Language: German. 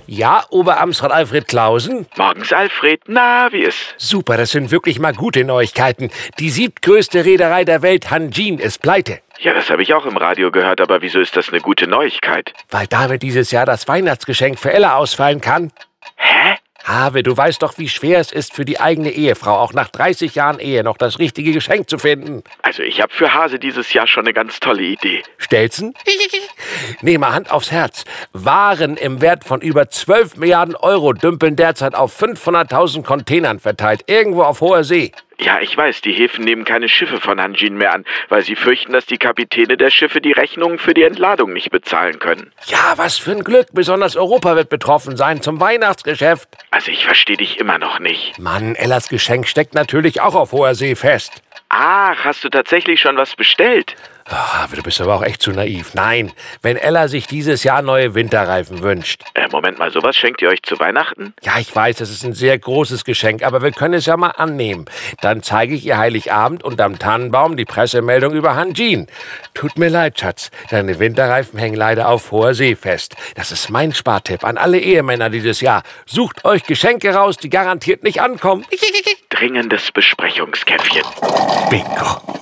Ja, Oberamtsrat Alfred Clausen? Morgens, Alfred. Na, wie ist? Super, das sind wirklich mal gute Neuigkeiten. Die 7. Reederei der Welt, Hanjin, ist pleite. Ja, das habe ich auch im Radio gehört, aber wieso ist das eine gute Neuigkeit? Weil damit dieses Jahr das Weihnachtsgeschenk für Ella ausfallen kann. Hä? Habe, du weißt doch, wie schwer es ist für die eigene Ehefrau, auch nach 30 Jahren Ehe noch das richtige Geschenk zu finden. Also ich habe für Hase dieses Jahr schon eine ganz tolle Idee. Stelzen? Nehme Hand aufs Herz. Waren im Wert von über 12 Milliarden Euro dümpeln derzeit auf 500.000 Containern verteilt, irgendwo auf hoher See. Ja, ich weiß, die Häfen nehmen keine Schiffe von Hanjin mehr an, weil sie fürchten, dass die Kapitäne der Schiffe die Rechnungen für die Entladung nicht bezahlen können. Ja, was für ein Glück. Besonders Europa wird betroffen sein zum Weihnachtsgeschäft. Also ich verstehe dich immer noch nicht. Mann, Ellas Geschenk steckt natürlich auch auf hoher See fest. Ach, hast du tatsächlich schon was bestellt? Oh, du bist aber auch echt zu naiv. Nein, wenn Ella sich dieses Jahr neue Winterreifen wünscht. Moment mal, sowas schenkt ihr euch zu Weihnachten? Ja, ich weiß, das ist ein sehr großes Geschenk, aber wir können es ja mal annehmen. Dann zeige ich ihr Heiligabend unterm Tannenbaum die Pressemeldung über Hanjin. Tut mir leid, Schatz, deine Winterreifen hängen leider auf hoher See fest. Das ist mein Spartipp an alle Ehemänner dieses Jahr. Sucht euch Geschenke raus, die garantiert nicht ankommen. Dringendes Besprechungskäffchen. Bingo.